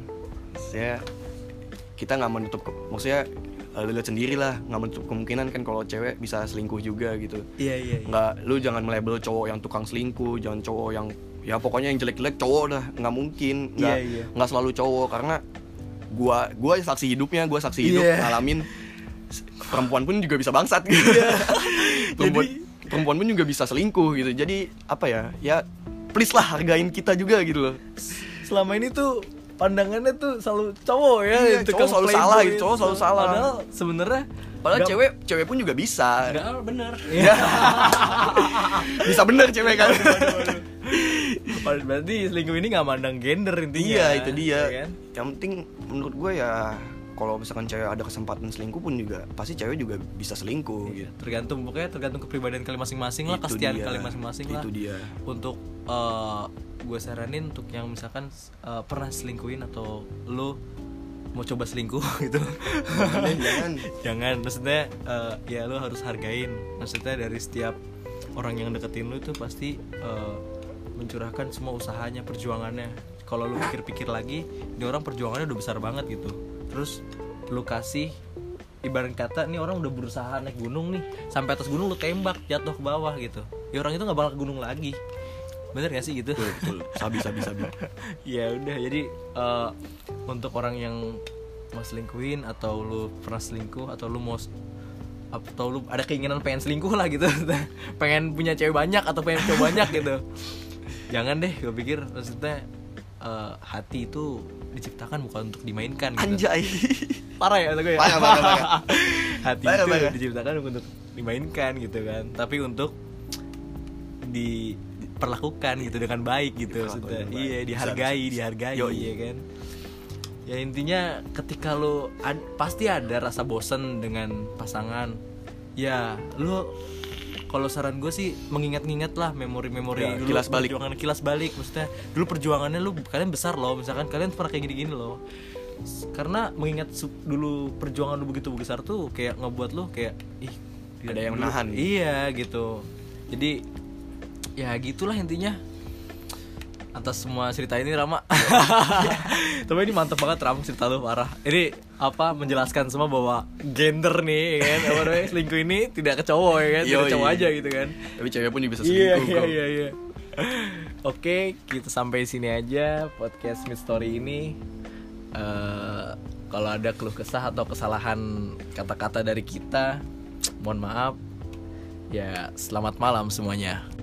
Kita nggak menutup, maksudnya lu lihat sendiri lah, nggak menutup kemungkinan kan kalau cewek bisa selingkuh juga gitu. Iya. Nggak, lu jangan melabel cowok yang tukang selingkuh, jangan cowok yang ya pokoknya yang jelek-jelek cowok dah, nggak mungkin. Nggak selalu cowok, karena gua saksi hidupnya, gua saksi hidup ngalamin perempuan pun juga bisa bangsat gitu. Perempuan pun juga bisa selingkuh gitu. Jadi apa ya please lah hargain kita juga gitu loh. Selama ini tuh pandangannya tuh selalu cowok ya, Iya, itu cowok kan selalu playboy salah gitu, itu. cowok selalu salah. Padahal sebenarnya Padahal cewek pun juga bisa. Enggak, bener. Ya. Bisa bener cewek kan. Berarti selingkuh ini nggak mandang gender intinya. Iya, itu dia. Ya kan? Yang penting menurut gue ya, kalau misalkan cewek ada kesempatan selingkuh pun juga pasti cewek juga bisa selingkuh gitu. Tergantung kepribadian kalian masing-masing lah, Itu kesetiaan dia. kalian masing-masing lah. Itu dia. Untuk gue saranin untuk yang misalkan pernah selingkuhin atau lo mau coba selingkuh gitu. Jangan, maksudnya ya lo harus hargain. Maksudnya dari setiap orang yang deketin lo itu pasti mencurahkan semua usahanya, perjuangannya. Kalau lo pikir-pikir lagi, ini orang perjuangannya udah besar banget gitu. Terus lo kasih, ibarat kata nih orang udah berusaha naik gunung nih, sampai atas gunung lo tembak jatuh ke bawah gitu. Ya orang itu nggak bakal ke gunung lagi. Bener gak sih gitu? Betul. Sabi. Ya udah, jadi untuk orang yang mau selingkuhin atau lu pernah selingkuh atau lu ada keinginan pengen selingkuh lah gitu. Pengen punya cewek banyak atau pengen cowok banyak gitu. Jangan deh, gue pikir maksudnya hati itu diciptakan bukan untuk dimainkan gitu. Anjay. Parah ya gue ya. Parah. Hati Parah, itu parah. diciptakan untuk dimainkan gitu kan, tapi untuk diperlakukan gitu dengan baik gitu maksudnya. Iya, dihargai Yoi. iya kan. Ya intinya ketika lu pasti ada rasa bosen dengan pasangan. Ya, lu kalau saran gue sih mengingat-ingat lah memori-memori Ya, dulu, kilas balik maksudnya dulu perjuangannya kalian besar loh, misalkan kalian pernah kayak gini-gini loh. Karena mengingat dulu perjuangan lu begitu besar tuh kayak ngebuat lu kayak ada yang menahan. Iya gitu. Jadi ya gitulah intinya. Atas semua cerita ini Rama. Tapi ini mantep banget Ram, cerita lu parah. Ini menjelaskan semua bahwa gender nih kan, apa namanya, selingkuh ini tidak ke cowok ya kan, tidak cowok aja gitu kan. Tapi cewek pun juga bisa selingkuh. Iya. Oke, kita sampai sini aja podcast Mid Story ini. Kalau ada keluh kesah atau kesalahan kata-kata dari kita, mohon maaf. Ya, selamat malam semuanya.